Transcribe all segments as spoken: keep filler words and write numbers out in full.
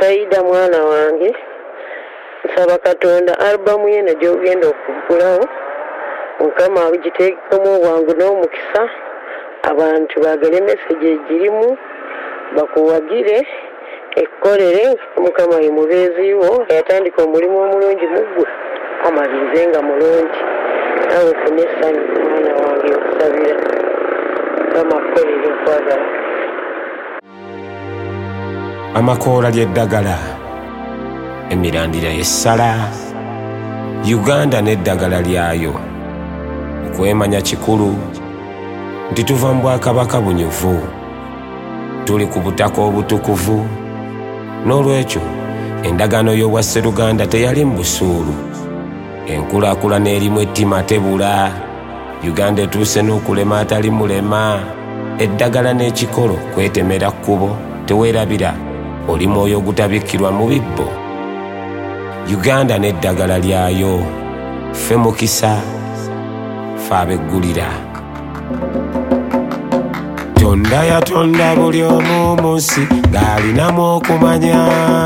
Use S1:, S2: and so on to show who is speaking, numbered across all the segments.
S1: Saida mwana wange nsaba Katonda albamu ye gy'ogenda okugulawo Mukama agiteekemu obwangu n'omukisa abantu baagale message egirimu bakuwagire ekkolere Mukama ye mubeezi wo yatandika omulimu omulungi mu ggwe amalirize nga mulungi nawe ofune essanyu mwana wange okusabira Mukama akkolere okwagala.
S2: Amakoola ly'eddagala emirandira y'essala Uganda n'eddagala lyayo okwemanya kikulu nti tuva mu Bwakabaka bunyuvu tuli ku butaka obutukuvu n'olwekyo endagaano y'obwa Sseruganda teyali mu busuulu enkulaakulana erimu ettima tebula Uganda etuuse n'okulema atali mulema eddagala n'ekikolo kwetemera kkubo teweerabira oli mwoyo ogutabikkirwa mu bibbo Uganda n'eddagala lyayo ffe mukisa ffe abeggulira Tonda yatonda buli omu mu nsi ng'alinamu okumanya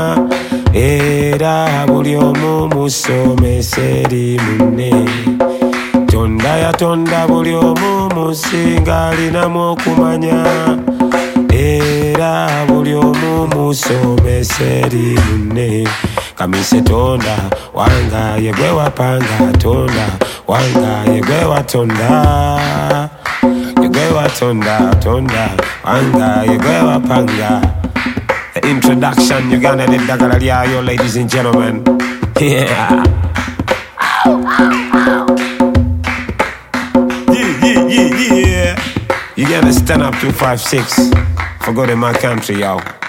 S2: era buli omu musomesa eri munne Tonda yatonda buli omu mu nsi ng'alinamu okumanya era buli omu musomesa eri munne Kamise tonda wanga ye gwe wapanga tonda wanga ye gwe watonda ye gwe watonda tonda wanga ye gwe wapanga. The introduction Uganda n'eddagala lyayo, ladies and gentlemen. Yeah. Ow, ow, ow. Yeah, yeah, yeah, yeah. You gotta stand up two five six for good in my country, yo.